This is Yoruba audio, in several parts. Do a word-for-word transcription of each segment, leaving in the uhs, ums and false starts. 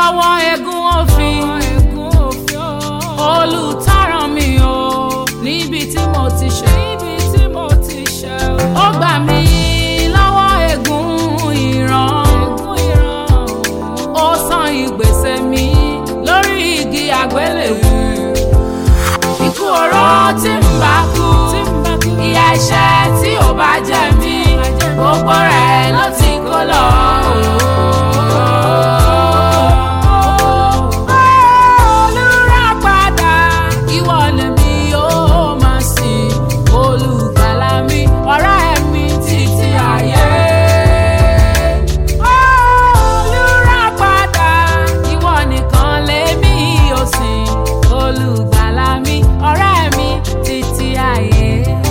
lọ́wọ́ egun òfin olùtáràn mi o níbi tí mo ti ṣẹ̀ ó gbà mí lọ́wọ́ egun ìran ó san ìgbésẹ̀ mi lórí igi àgbélébùú ikú oró tí ń bá kú ìyà ẹ̀ṣẹ̀ tí ò bá jẹ mí gbogbo rẹ̀ ló ti kó lọ. Olùràpadà ìwọ lèmi yóò máa sìn olùgbàlà mi ọ̀rẹ́ mi títí ayé. Olùràpadà ìwọ nìkan lèmi yóò sìn olùgbàlà mi ọ̀rẹ́ mi títí ayé.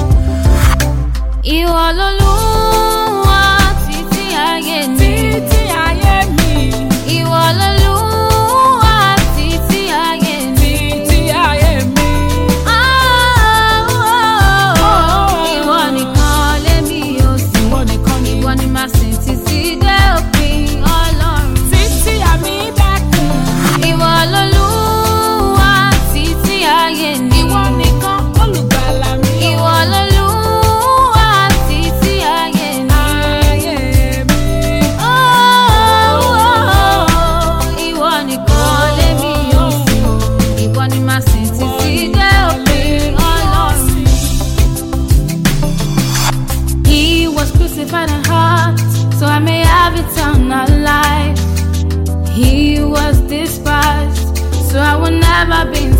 Ìwọ lolúwa títí ayé mi. Títí ayé mi. Ìwọ lolúwa títí ayé mi. Títí ayé mi. Ah, oh, oh. Ìwọ nìkan lèmi yóò sìn. Ìwọ nìkan ni. Ìwọ ni màá sìn títí dé òpin Ọlọ́run. Títí àmì dẹ́kun. Ìwọ lolúwa títí ayé mi. Ìwọ nìkan olùgbàlà mi. Ìwọ lolúwa títí ayé mi. Ayé mi. Oh, oh, oh. Ìwọ nìkan lèmi yóò sìn. Ìwọ ni màá sìn títí dé òpin Ọlọ́run. He was crucified and hurt, so I may have eternal life. He was despised, so I will never be